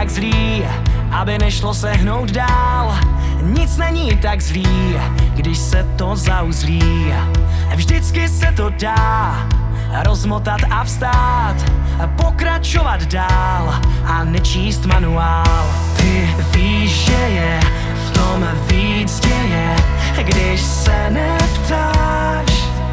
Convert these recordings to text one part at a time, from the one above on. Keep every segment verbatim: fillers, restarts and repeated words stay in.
tak zlý, aby nešlo se hnout dál. Nic není tak zlý, když se to zauzlí. Vždycky se to dá rozmotat a vstát, pokračovat dál a nečíst manuál. Ty víš, že je v tom víc děje, když se neptáš,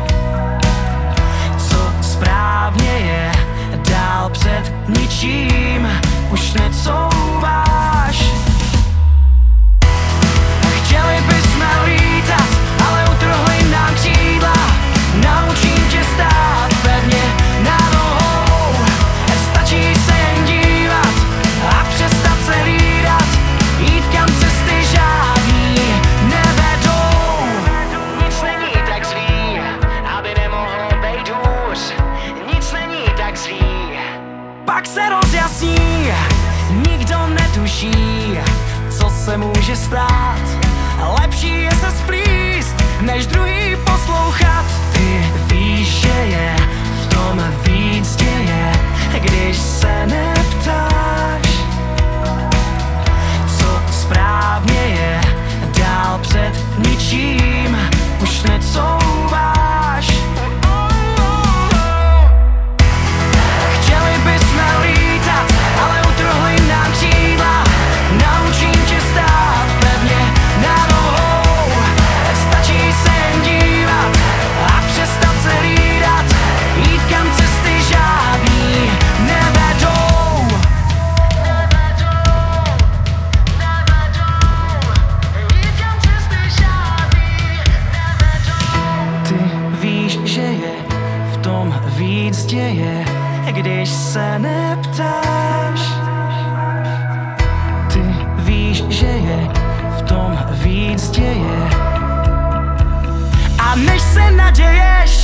co správně je, dál před ničím už necouváš. Chtěli bysme lítat, ale utrhli nám křídla. Naučím tě stát pevně na nohou. Stačí se jen dívat a přestat se hlídat, jít kam cesty žádný nevedou. Nic není tak zlý, aby nemohlo být hůř. Nic není tak zlý, pak se rozjasní. Nikdo netuší, co se může stát. Lepší je se splíst, než druhý poslouchat. Ty víš, že je v tom víc děje, když se neptáš, co správně je, dál před ničím už necouváš. Chtěli bysme lítat, ale utrhli nám křídla. Naučím tě stát pevně na nohou. Stačí se jen dívat a přestat se hlídat, jít kam cesty žádný nevedou. Jít kam cesty žádný nevedou. Ty víš, že je v tom víc děje, když se neptáš. Ty víš, že je v tom víc děje. A než se naděješ,